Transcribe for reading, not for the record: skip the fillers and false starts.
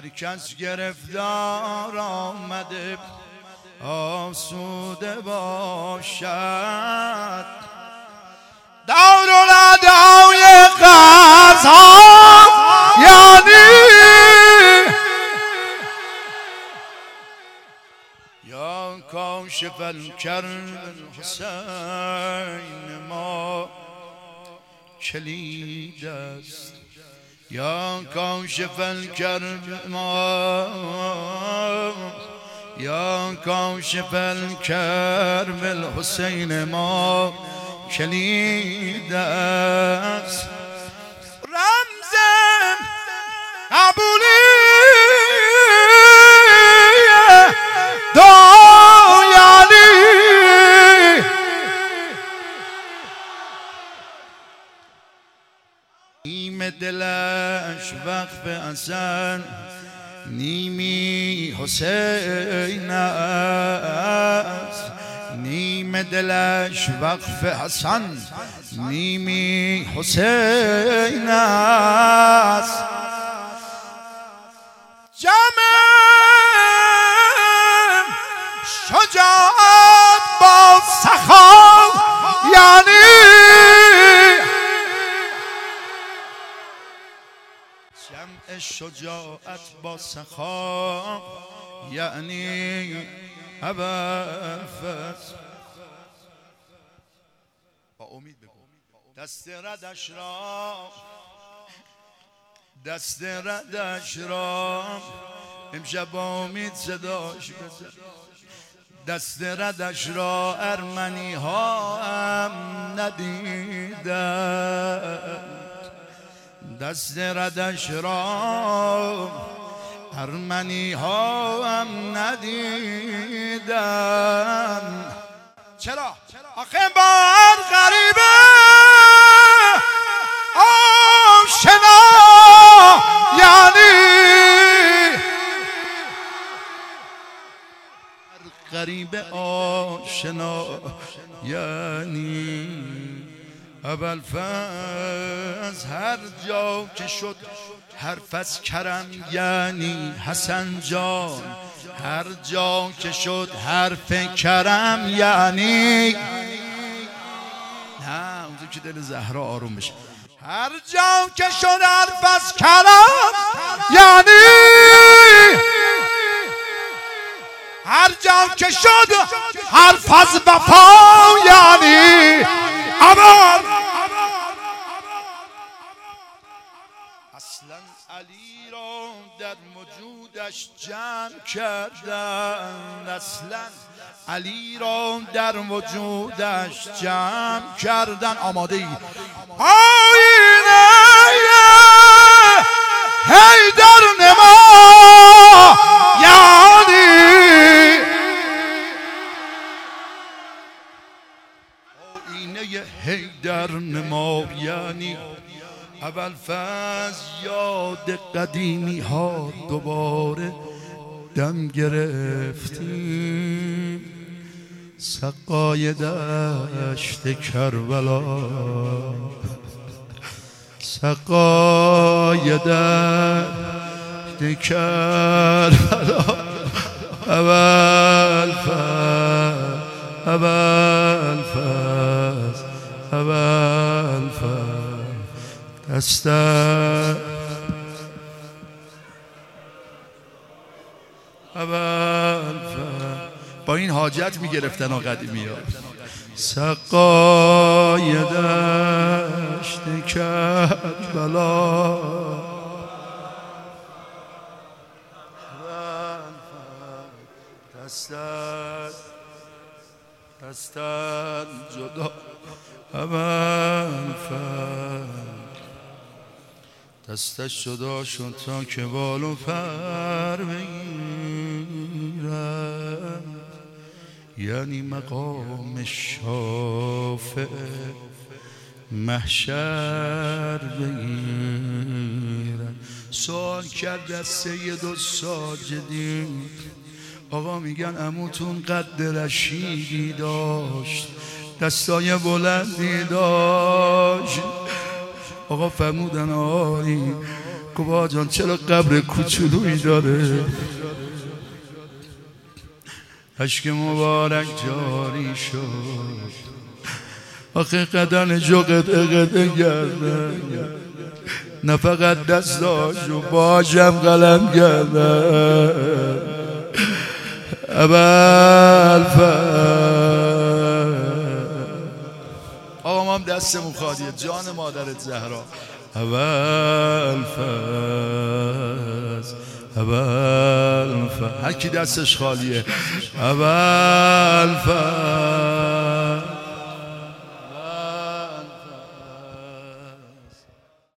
هر کس گرفتار آمده آسوده باشد. دارالادای قضا یعنی یا کاشف الکرب حسین ما کلید است، یا کاشف الکرب ما، یا کاشف الکرب الحسین ما کلید است. رمز قبولی دایالی نیم دلش وقف حسن نیمی حسین است، نیم دلش وقف حسن نیمی حسین است. جمع شجاعت با سخا یعنی جمع شجاعت با سخا یعنی ابوالفضل. با امید بگو دست ردش را، دست ردش را امشب با امید صداش بزن. دست ردش را ارمنی ها هم ندیدند، دست ردش را ارمنی ها هم ندیدند. چرا؟ آخه بار غریبه آشنا یعنی غریبه آشنا یعنی ابوالفضل. هر جا که شد حرف از کرم یعنی حسن جان، هر جا که شد حرف کرم یعنی نه اونجا که دل زهرا آروم بشه. هر جا که شد حرف از کرم یعنی هر جا که شد حرف از وفا یعنی اصلا علی را در وجودش جمع کردن، اصلا علی را در وجودش جمع کردن. آماده ای؟ آینه حیدر نما یعنی آینه حیدر نما یعنی ابوالفضل. یاد قدیمی ها دوباره دم گرفتیم، سقای دشت کربلا، سقای دشت کربلا. ابوالفضل ابوالفضل ابوالفضل دست ابوالفضل. با این حاجت میگرفتن و قدیمی ها. سقای دشت کربلا، دستن جدا ابوالفضل، دستش جدا شد تا که بال و پر بگیرد، یعنی مقام شافع محشر بگیرد. سوال کرد از سید الساجدین، آقا میگن عموتون قد رشیدی داشت، دستای بلندی داشت. آقا فرمودن آری گفت جان چرا قبر کوچولویی داره؟ اشک مبارک جاری شد، آخه قدن جو قطعه گردن، نه فقط دستاشو باشم قلم گردن. آقا ما هم دستمون خالیه، جان مادرت زهرا. هر کی دستش خالیه.